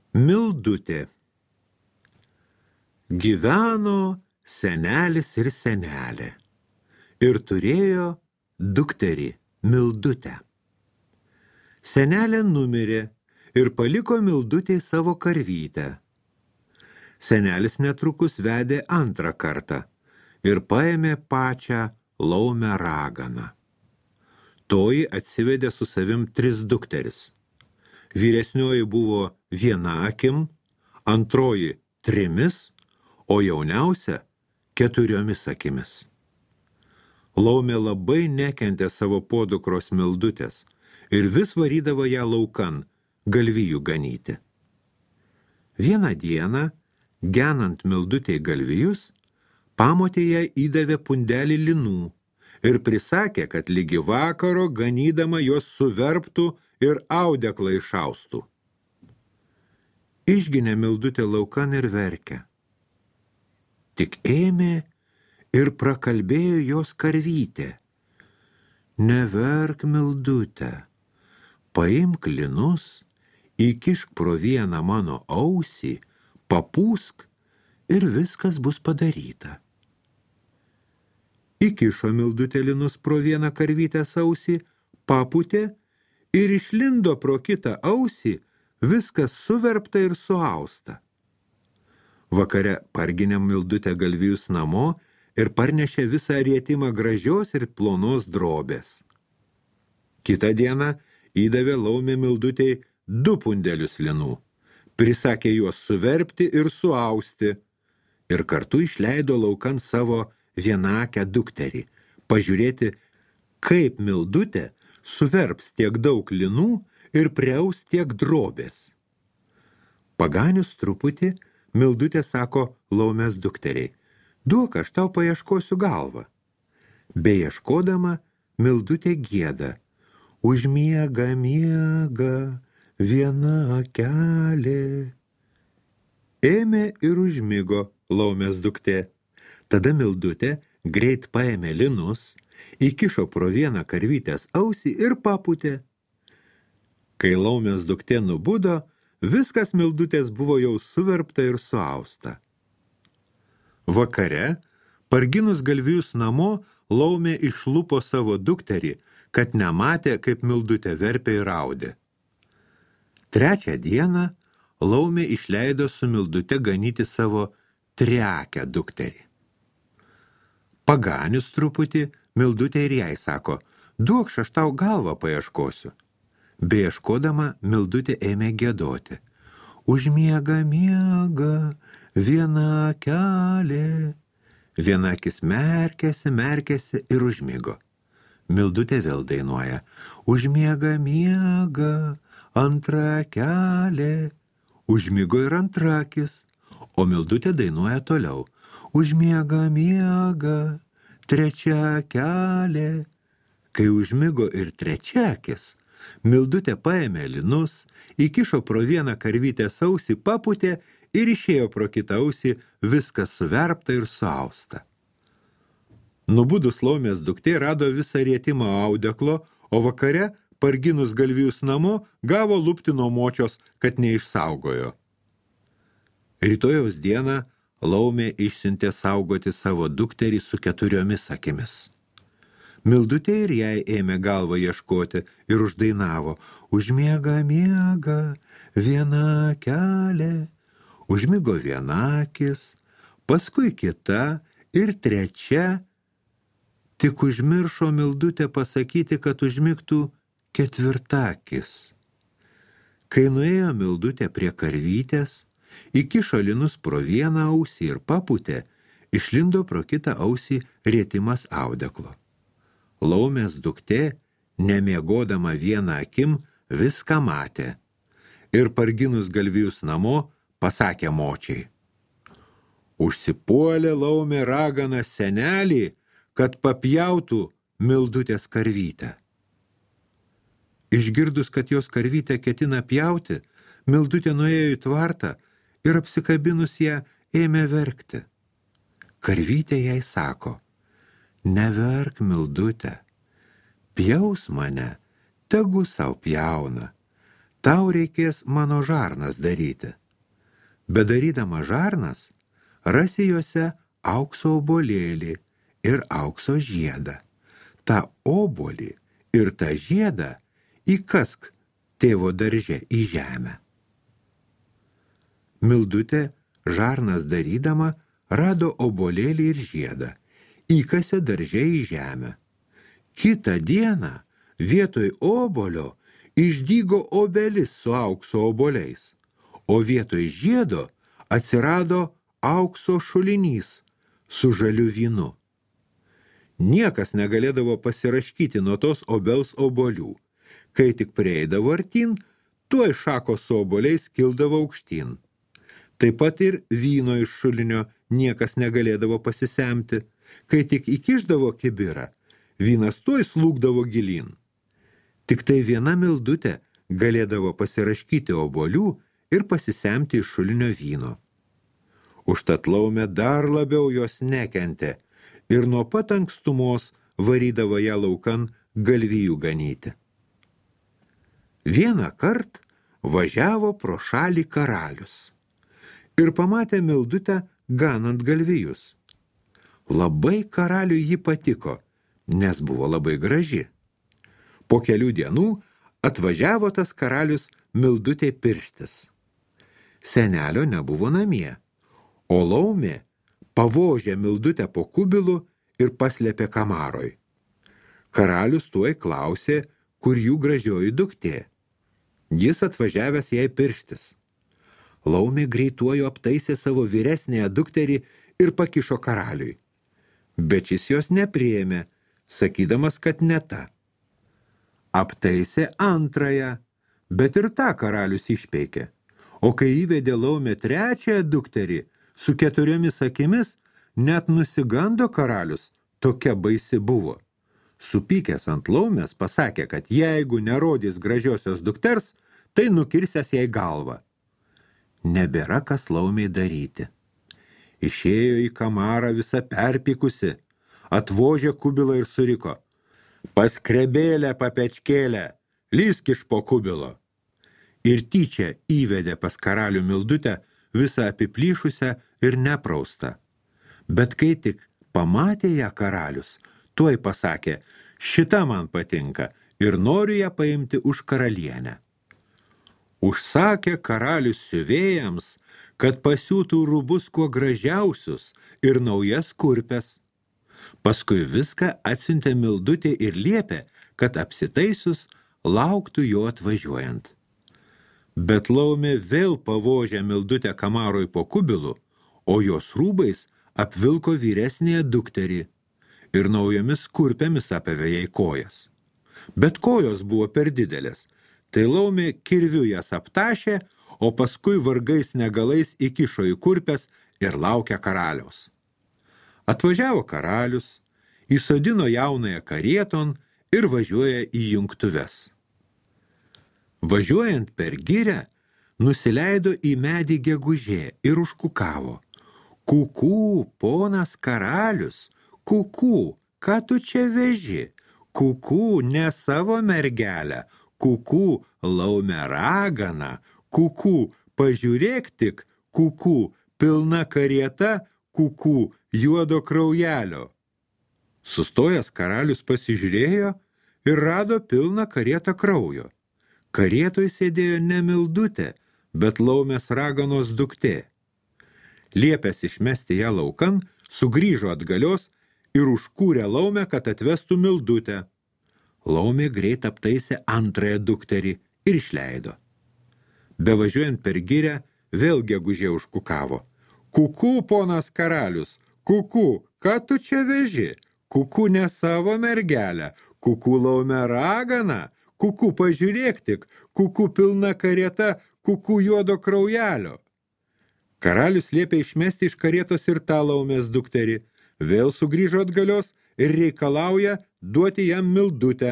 Mildutė. Gyveno senelis ir senelė ir turėjo dukterį Mildutę. Senelė numirė ir paliko Mildutei savo karvytę. Senelis netrukus vedė antrą kartą ir paėmė pačią laumę raganą. Toji atsivedė su savim 3 dukteris. Vyresnioji buvo 1 akim, antroji 3, o jauniausia 4 akimis. Laumė labai nekentė savo podukros Mildutės ir vis varydavo ją laukan galvijų ganyti. Vieną dieną, genant Mildutei galvijus, pamotė ją įdavė pundelį linų ir prisakė, kad ligi vakaro ganydama juos suverptų ir audeklą išaustų. Išginė Mildutė laukan ir verkė. Tik ėmė ir prakalbėjo jos karvytė. Neverk, Mildutė, paimk linus, įkišk pro vieną mano ausį, papūsk ir viskas bus padaryta. Įkišo Mildutė linus pro vieną karvytės ausį, papūtė ir išlindo pro kitą ausį, viskas suverpta ir suausta. Vakare parginė Mildutė galvijus namo ir parnešė visą rietimą gražios ir plonos drobės. Kitą dieną įdavė laumė Mildutei 2 pundelius linų, prisakė juos suverpti ir suausti ir kartu išleido laukan savo vienakę dukterį, pažiūrėti, kaip Mildutė suverps tiek daug linų ir priaus tiek drobės. Paganius truputį, Mildutė sako laumės dukteriai, duok, aš tau paieškosiu galvą. Beieškodama, Mildutė gieda, užmiega miega viena akelė. Ėmė ir užmigo laumės duktė. Tada Mildutė greit paėmė linus, įkišo pro vieną karvytės ausį ir papūtė. Kai laumės duktė nubudo, viskas Mildutės buvo jau suverpta ir suausta. Vakare, parginus galvijus namo, laumė išlupo savo dukterį, kad nematė, kaip Mildutė verpė ir audė. 3 dieną laumė išleido su Mildute ganyti savo 3 dukterį. Paganius truputį, Mildutė ir jai sako, duok, aš tau galvą paieškosiu. Beieškodama, Mildutė ėmė giedoti. Užmiega miega viena akelė. Viena akis merkėsi ir užmigo. Mildutė vėl dainuoja. Užmiega miega antra akelė. Užmigo ir antra akis, o Mildutė dainuoja toliau. Užmiega miega 3 akelė. Kai užmigo ir 3 akis, Mildutė paėmė linus, įkišo pro vieną karvytės ausį, papūtė ir išėjo pro kitą ausį, viskas suverpta ir suausta. Nubudus laumės duktė rado visą rietimą audeklo, o vakare, parginus galvijus namo, gavo lupti nuo močios, kad neišsaugojo. Rytojaus dieną laumė išsiuntė saugoti savo dukterį su 4 akimis. Mildutė ir jai ėmė galvą ieškoti ir uždainavo. Užmiega miega viena akelė. Užmigo viena akis, paskui kita ir 3. Tik užmiršo Mildutė pasakyti, kad užmigtų 4 akis. Kai nuėjo Mildutė prie karvytės, įkišo linus pro vieną ausį ir papūtė, išlindo pro kitą ausį rietimas audeklo. Laumės duktė, nemiegodama vieną akim, viską matė ir parginus galvijus namo, pasakė močiai. Užsipuolė laumė ragana senelį, kad papjautų Mildutės karvytę. Išgirdus, kad jos karvytę ketina pjauti, Mildutė nuėjo į tvartą ir apsikabinus ją ėmė verkti. Karvytė jai sako, neverk, Mildutė, pjaus mane, tegu sau pjauna. tau reikės mano žarnas daryti. Bedarydama žarnas, rasi juose aukso obuolėlį ir aukso žiedą. Ta obuolį ir tą žiedą įkask tėvo darže į žemę. Mildutė žarnas darydama rado obuolėlį ir žiedą, įkasė darže į žemę. Kitą dieną vietoj obuolio išdygo obelis su aukso obuoliais, o vietoj žiedo atsirado aukso šulinys su žaliu vynu. Niekas negalėdavo pasiraškyti nuo tos obels obuolių. Kai tik prieidavo artyn, tuoj šakos su obuoliais kildavo aukštyn. Taip pat ir vyno iš šulinio niekas negalėdavo pasisemti. Kai tik įkišdavo kibirą, vynas tuoj slūgdavo gilyn. Tik tai viena Mildutė galėdavo pasiraškyti obuolių ir pasisemti iš šulinio vyno. Užtat Laumė dar labiau jos nekentė ir nuo pat ankstumos varydavo ją laukan galvijų ganyti. Vieną kart važiavo pro šalį karalius ir pamatė Mildutę ganant galvijus. Labai karaliui ji patiko, nes buvo labai graži. Po kelių dienų atvažiavo tas karalius Mildutei pirštis. Senelio nebuvo namie, o Laumė pavožė Mildutę po kubilu ir paslėpė kamaroj. Karalius tuoj klausė, kur jų gražioji duktė. Jis atvažiavęs jai pirštis. Laumė greituoju aptaisė savo vyresnėją dukterį ir pakišo karaliui. Bet šis jos nepriėmė, sakydamas, kad ne ta. Aptaisė antrąją, bet ir tą karalius išpeikė. O kai įvedė Laumė trečiąją dukterį, su 4 akimis, net nusigando karalius, tokia baisi buvo. Supykęs ant Laumės pasakė, kad jeigu nerodys gražiosios dukters, tai nukirsęs jai galvą. Nebėra kas Laumei daryti. Išėjo į kamarą visą perpykusi, atvožė kubilą ir suriko. Paskrebėlę papečkėlę, lysk iš po kubilo. Ir tyčia įvedė pas karalių Mildutę visą apiplyšusią ir nepraustą. Bet kai tik pamatė ją karalius, tuoj pasakė, šita man patinka ir noriu ją paimti už karalienę. Užsakė karalius siuvėjams, kad pasiūtų rūbus kuo gražiausius ir naujas kurpes. Paskui viską atsiuntė Mildutė ir liepė, kad apsitaisius lauktų jo atvažiuojant. Bet Laumė vėl pavožė Mildutę kamaroj po kubilu, o jos rūbais apvilko vyresnėje dukterį ir naujomis kurpėmis apavė jai kojas. Bet kojos buvo per didelės, tai Laumė kirviu jas aptašė, o paskui vargais negalais įkišo į kurpes ir laukė karaliaus. Atvažiavo karalius, įsodino jaunąją karieton ir važiuoja į jungtuves. Važiuojant per girią, nusileido į medį gegužė ir užkukavo. Kukū, ponas karalius, kukū, ką tu čia veži? Kukū, ne savo mergelę, kukū, Laumė ragana, kukū, pažiūrėk tik, kukū, pilna karieta, kukū, juodo kraujelio. Sustojęs karalius pasižiūrėjo ir rado pilną karietą kraujo. Karietoj sėdėjo ne Mildutė, bet Laumės raganos duktė. Liepęs išmesti ją laukan, sugrįžo atgalios ir užkūrė Laumę, kad atvestų Mildutę. Laumė greit aptaisė antrąją dukterį ir išleido. Bevažiuojant per girią, vėl gegužė užkukavo. Kukū, ponas karalius, kukū, ką tu čia veži? Kukū, ne savo mergelę, kukū, Laumė ragana, kukū, pažiūrėk tik, kukū, pilna karieta, kukū, juodo kraujelio. Karalius liepė išmesti iš karietos ir tą Laumės dukterį, vėl sugrįžo atgalios ir reikalauja duoti jam Mildutę.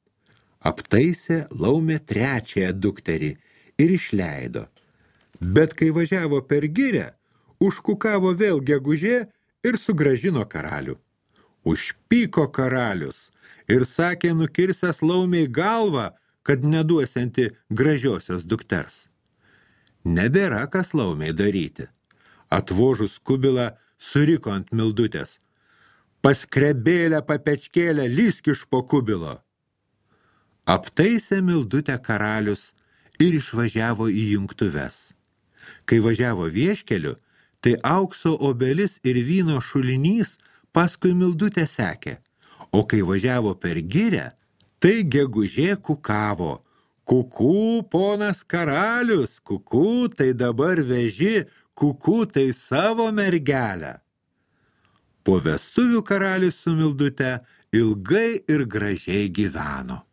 Aptaisė Laumė trečiąją dukterį ir išleido. Bet kai važiavo per girią, užkukavo vėl gegužė ir sugrąžino karalių. Užpyko karalius ir sakė nukirsęs Laumei galvą, kad neduosianti gražiosios dukters. Nebėra kas laumei daryti. Atvožus kubilą suriko ant Mildutės. Paskrebėlę papečkėlę, lysk iš po kubilo. Aptaisė Mildutę karalius ir išvažiavo į jungtuves. Kai važiavo vieškeliu, tai aukso obelis ir vyno šulinys paskui Mildutę sekė, o kai važiavo per girią, tai gegužė kukavo. Kuku, ponas karalius, kuku, tai dabar veži, kuku, tai savo mergelę. Po vestuvių karalius su Mildute ilgai ir gražiai gyveno.